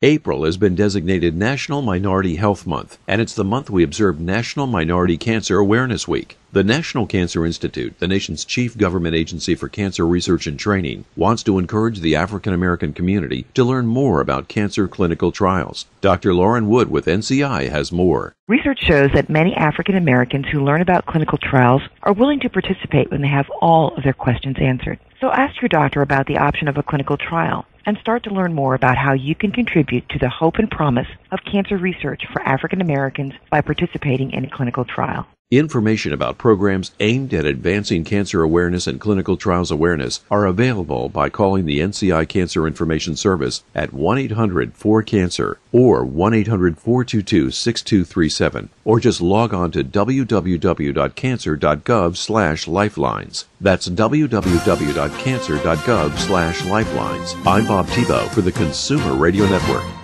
April has been designated National Minority Health Month, and it's the month we observe National Minority Cancer Awareness Week. The National Cancer Institute, the nation's chief government agency for cancer research and training, wants to encourage the African American community to learn more about cancer clinical trials. Dr. Lauren Wood with NCI has more. Research shows that many African Americans who learn about clinical trials are willing to participate when they have all of their questions answered. So ask your doctor about the option of a clinical trial and start to learn more about how you can contribute to the hope and promise of cancer research for African Americans by participating in a clinical trial. Information about programs aimed at advancing cancer awareness and clinical trials awareness are available by calling the NCI Cancer Information Service at 1-800-4CANCER or 1-800-422-6237, or just log on to www.cancer.gov/lifelines. That's www.cancer.gov/lifelines. I'm Bob Tebow for the Consumer Radio Network.